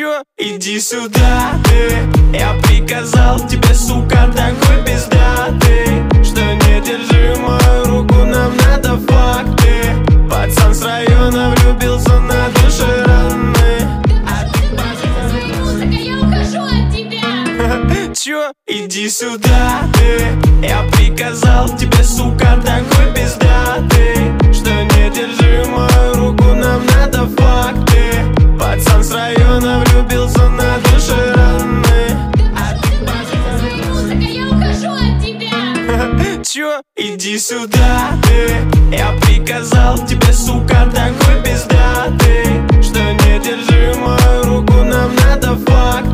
Чё? Иди сюда, ты. Я приказал тебе, сука, такой пиздатый, что не держи мою руку, нам надо факты. Пацан с района влюбился, на душе раны. Я ухожу от тебя. Чё? Иди сюда, ты. Я приказал тебе, сука, такой пиздатый, что не держи мою руку, нам надо факты. Пацан с района влюбился, на душе раны. Я ухожу от тебя. Чё? Иди сюда, ты. Я приказал тебе, сука, такой пиздатый, что не держи мою руку, нам надо факты.